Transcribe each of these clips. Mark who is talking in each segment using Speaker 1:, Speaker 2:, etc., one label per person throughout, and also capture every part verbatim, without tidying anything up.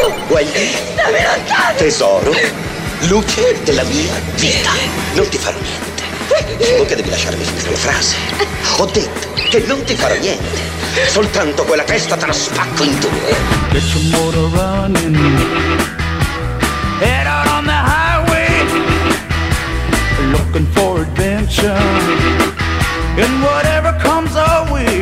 Speaker 1: Wendy,
Speaker 2: dammi lontano.
Speaker 1: tesoro, luce della mia vita. Non ti farò niente. Solo che devi lasciarmi finire la frase. Ho detto che non ti farò niente. Soltanto quella testa te la spacco in due.
Speaker 3: Get your motor running. Head out on the highway, looking for adventure, and whatever comes our way.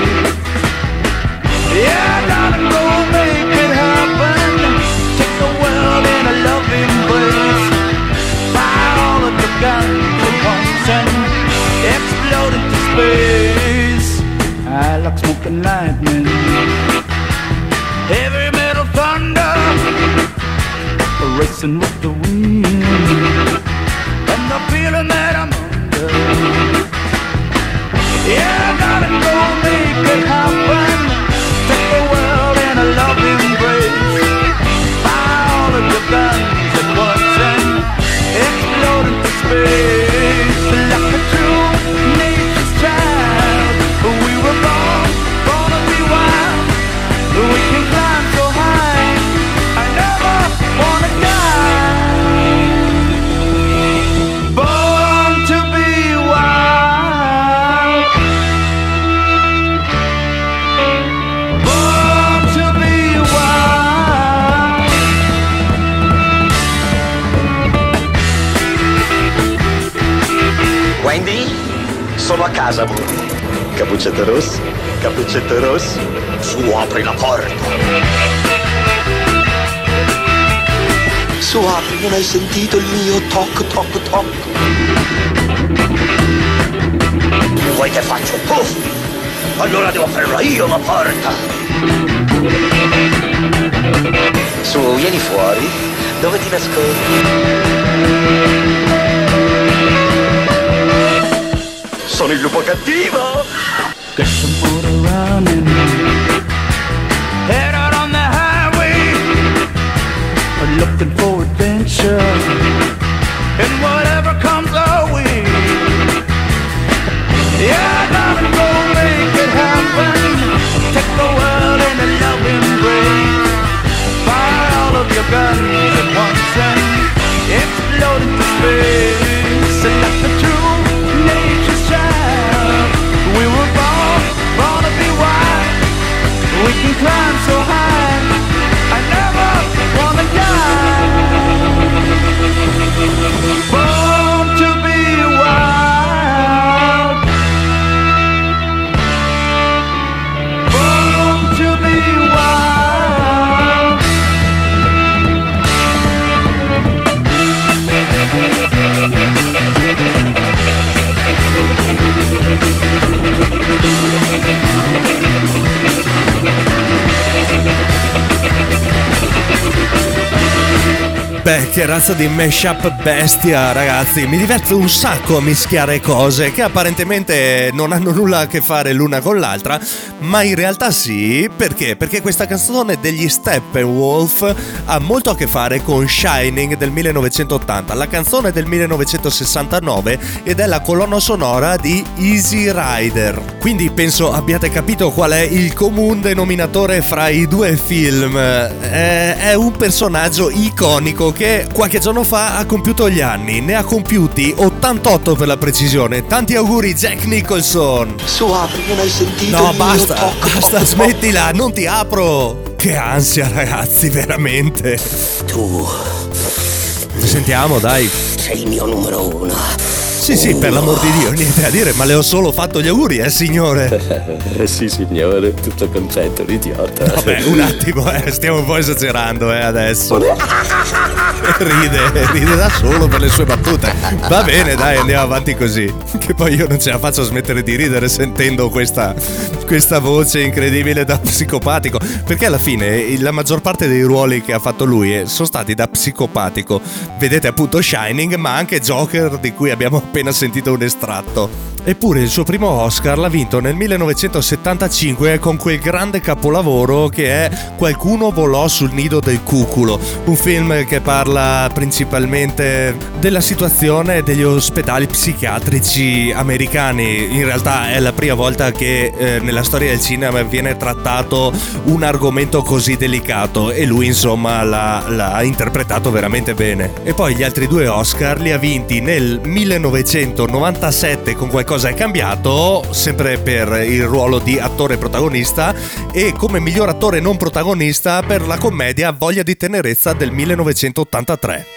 Speaker 3: Yeah, gotta go make it happen. Take the world in a loving embrace. Fire all of the guns at once and explode into space. I like smoking lightning, heavy metal thunder, racing with the wind, and the feeling that I'm under. Yeah, I gotta go make it happen. Take the world in a loving embrace. Fire all of your guns at once and explode into space. Like a true nature's child, we were born, born to be wild. We can climb so high, I never wanna die. Born to be wild. Born to be wild.
Speaker 1: Wendy, sono a casa, amore. Cappuccetto rosso, cappuccetto rosso. Su, apri la porta. Su, apri, non hai sentito il mio toc toc toc? Vuoi che faccio puff? Allora devo aprirla io la porta. Su, vieni fuori. Dove ti nascondi? Sono il lupo cattivo!
Speaker 3: Get some motor running. Head out on the highway, looking for adventure, and whatever comes our way. Yeah, I gotta go make it happen. Take the world in a loving embrace. Fire all of your guns at once and explode into space. And like the true nature's child, we were born, born to be wild. We can climb so high, I never wanna die. Born to be wild. Born to be wild.
Speaker 4: Beh, che razza di mashup bestia, ragazzi. Mi diverte un sacco a mischiare cose che apparentemente non hanno nulla a che fare l'una con l'altra, ma in realtà sì. Perché? Perché questa canzone degli Steppenwolf ha molto a che fare con Shining del millenovecentottanta, la canzone del millenovecentosessantanove, ed è la colonna sonora di Easy Rider. Quindi penso abbiate capito qual è il comune denominatore fra i due film. È, è un personaggio iconico che qualche giorno fa ha compiuto gli anni, ne ha compiuti ottantotto per la precisione. Tanti auguri Jack Nicholson.
Speaker 1: Su, apri, non hai sentito?
Speaker 4: No,
Speaker 1: il
Speaker 4: basta,
Speaker 1: mio toc,
Speaker 4: basta,
Speaker 1: toc,
Speaker 4: smettila, non ti apro. Che ansia, ragazzi, veramente.
Speaker 1: Tu
Speaker 4: Sentiamo, dai.
Speaker 1: sei il mio numero uno.
Speaker 4: Sì, sì, per l'amor di Dio, niente da dire, ma le ho solo fatto gli auguri, eh, signore.
Speaker 1: Eh sì, signore, tutto contento, l'idiota.
Speaker 4: Vabbè, un attimo, eh, stiamo un po' esagerando, eh, adesso. Ride, ride da solo per le sue battute. Va bene, dai, andiamo avanti così. Che poi io non ce la faccio a smettere di ridere sentendo questa, questa voce incredibile da psicopatico. Perché alla fine la maggior parte dei ruoli che ha fatto lui sono stati da psicopatico. Vedete appunto Shining, ma anche Joker, di cui abbiamo appena sentito un estratto. Eppure il suo primo Oscar l'ha vinto nel millenovecentosettantacinque con quel grande capolavoro che è Qualcuno volò sul nido del cuculo, un film che parla principalmente della situazione degli ospedali psichiatrici americani. In realtà è la prima volta che eh, nella storia del cinema viene trattato un argomento così delicato e lui insomma l'ha, l'ha interpretato veramente bene. E poi gli altri due Oscar li ha vinti nel millenovecentonovantasette con Qualcosa è cambiato, sempre per il ruolo di attore protagonista, e come miglior attore non protagonista per la commedia Voglia di tenerezza del millenovecentottantatré.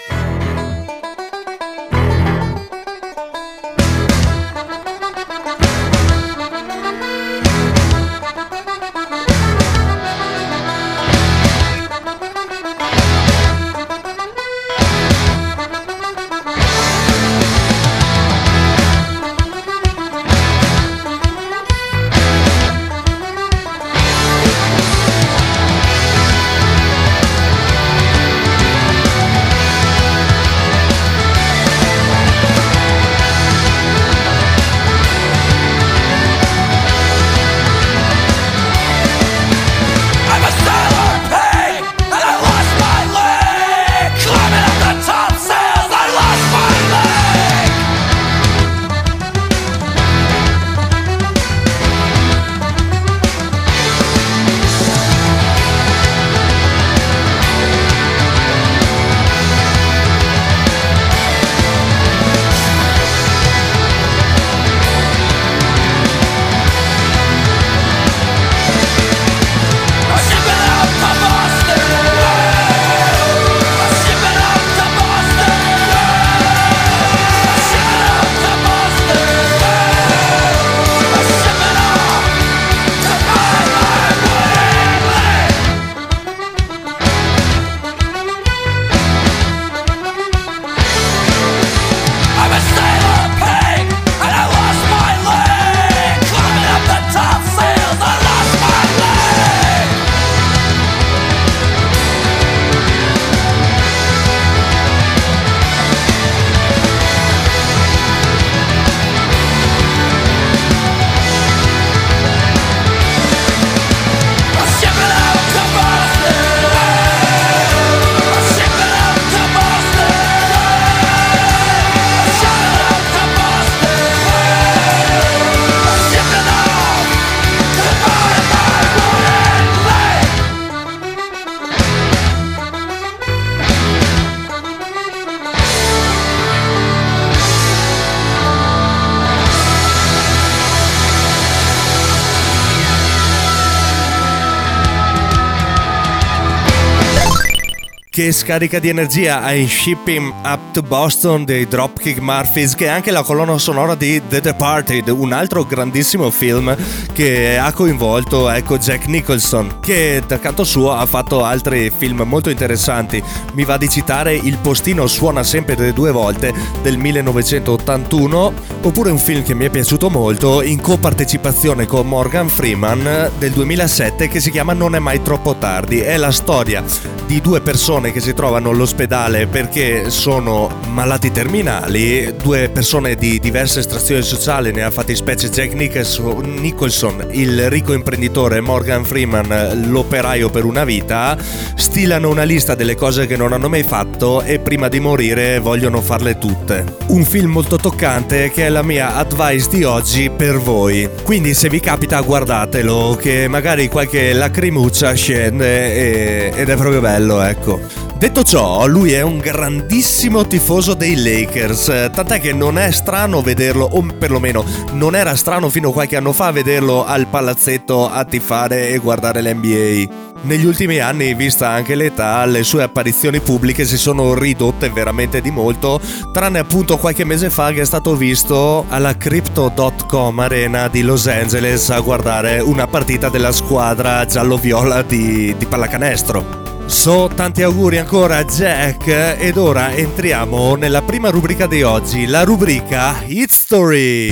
Speaker 4: Che scarica di energia ai Ship Him Up to Boston dei Dropkick Murphys, che è anche la colonna sonora di The Departed, un altro grandissimo film che ha coinvolto ecco Jack Nicholson, che da canto suo ha fatto altri film molto interessanti. Mi va di citare Il postino suona sempre delle due volte del millenovecentottantuno, oppure un film che mi è piaciuto molto in copartecipazione con Morgan Freeman del duemilasette che si chiama Non è mai troppo tardi. È la storia di due persone che si trovano all'ospedale perché sono malati terminali, due persone di diversa estrazione sociale, nella fattispecie Jack Nicholson, il ricco imprenditore, Morgan Freeman, l'operaio per una vita, stilano una lista delle cose che non hanno mai fatto e prima di morire vogliono farle tutte. Un film molto toccante che è la mia advice di oggi per voi, quindi se vi capita guardatelo, che magari qualche lacrimuccia scende e... ed è proprio bello, ecco. Detto ciò, lui è un grandissimo tifoso dei Lakers, tant'è che non è strano vederlo, o perlomeno non era strano fino a qualche anno fa vederlo al palazzetto a tifare e guardare l'N B A. Negli ultimi anni, vista anche l'età, le sue apparizioni pubbliche si sono ridotte veramente di molto, tranne appunto qualche mese fa che è stato visto alla Crypto punto com Arena di Los Angeles a guardare una partita della squadra giallo-viola di, di pallacanestro. So, tanti auguri ancora Jack, ed ora entriamo nella prima rubrica di oggi, la rubrica Hit Story.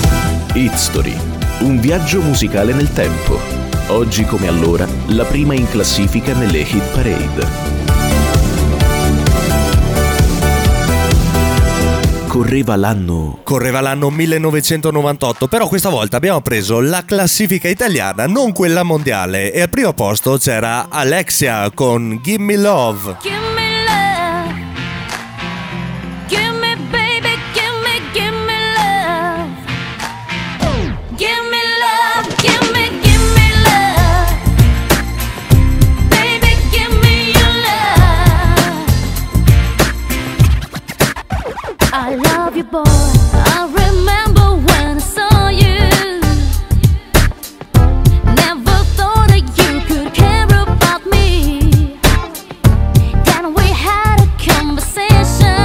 Speaker 2: Hit Story, un viaggio musicale nel tempo. Oggi come allora, la prima in classifica nelle Hit Parade. Correva l'anno...
Speaker 4: Correva l'anno millenovecentonovantotto, però questa volta abbiamo preso la classifica italiana, non quella mondiale, e al primo posto c'era Alexia con Give Me Love.
Speaker 5: Give me love. Give me baby, give me, give me love. Give me love, give me, give me love. Baby, give me your love. I love you, boy. I remember when I saw you. Never thought that you could care about me. Then we had a conversation.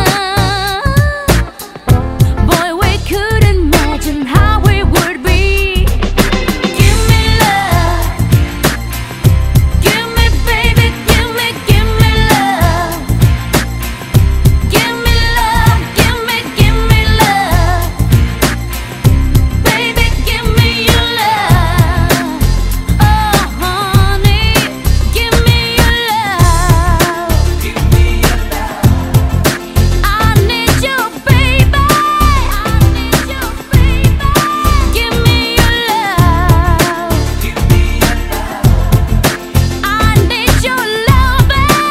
Speaker 5: Boy, we couldn't imagine how it would be. Give me love. Give me, baby, give me, give me love. Give me love, give me, give me love. Baby, give me your love. Oh, honey, give me your love. Give me your love. I need you, baby. I need you, baby. Give me your love. Give me your love. I need your love,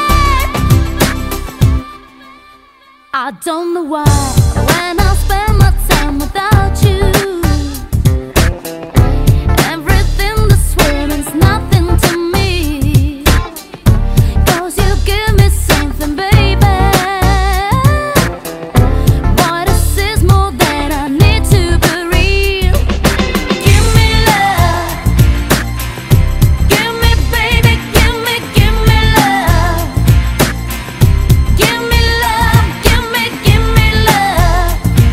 Speaker 5: I don't know why when I spend my time without you, everything this world means nothing to me. 'Cause you give me something, baby. Boy, this is more than I need to be real. Give me love. Give me, baby, give me, give me love. Give me love, give me, give me love.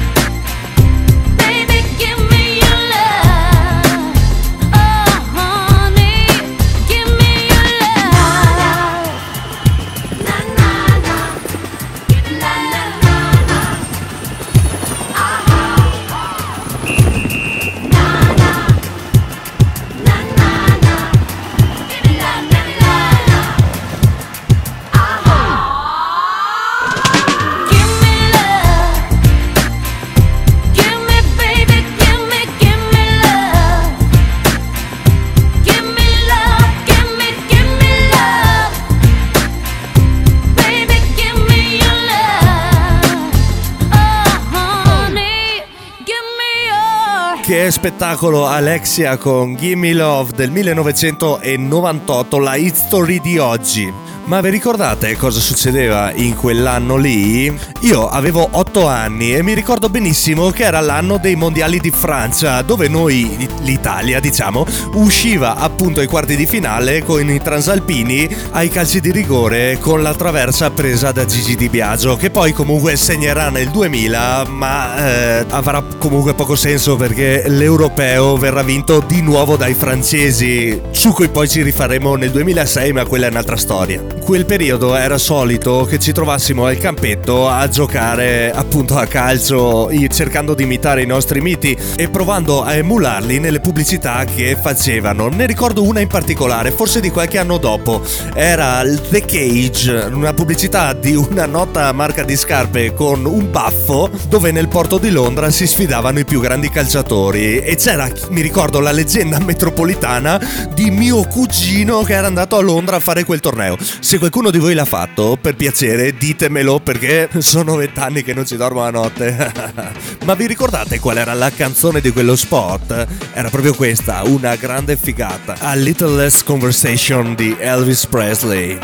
Speaker 5: Baby, give me your love. Oh, honey, give me your love. Na na na, na na na na. Ah, na na, na na na, give me la la la la. Ah, give me love. Give me, baby, give me, give me love. Give me love, give me, give me love. Baby, give me your love. Oh, honey, give me your.
Speaker 4: Che spettacolo, Alexia con Gimme Love del millenovecentonovantotto, la hit story di oggi. Ma vi ricordate cosa succedeva in quell'anno lì? Io avevo otto anni e mi ricordo benissimo che era l'anno dei mondiali di Francia, dove noi, l'Italia diciamo, usciva appunto ai quarti di finale con i transalpini ai calci di rigore con la traversa presa da Gigi Di Biagio, che poi comunque segnerà nel duemila, ma eh, avrà comunque poco senso perché l'europeo verrà vinto di nuovo dai francesi, su cui poi ci rifaremo nel duemilasei, ma quella è un'altra storia. Quel periodo era solito che ci trovassimo al campetto a giocare appunto a calcio, cercando di imitare i nostri miti e provando a emularli nelle pubblicità che facevano. Ne ricordo una in particolare, forse di qualche anno dopo, era The Cage, una pubblicità di una nota marca di scarpe con un baffo, dove nel porto di Londra si sfidavano i più grandi calciatori e c'era, mi ricordo, la leggenda metropolitana di mio cugino che era andato a Londra a fare quel torneo. Se qualcuno di voi l'ha fatto, per piacere ditemelo, perché sono vent'anni che non ci dormo la notte. Ma vi ricordate qual era la canzone di quello spot? Era proprio questa, una grande figata, A Little Less Conversation di Elvis Presley.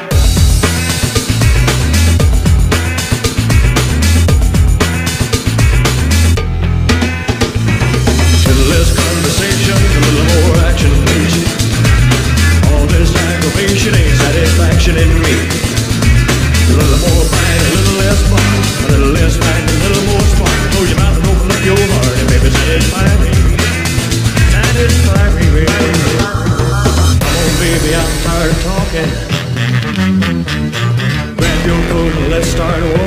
Speaker 6: Satisfaction in me. A little more bang, a little less fun. A little less bang, a little more spark. Close your mouth and open up your heart, and baby, satisfy me. Satisfy me, baby. Come on, baby, I'm tired of talking. Grab your coat and let's start